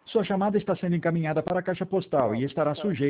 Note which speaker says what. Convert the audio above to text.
Speaker 1: Sua chamada está sendo encaminhada para a caixa postal e estará sujeita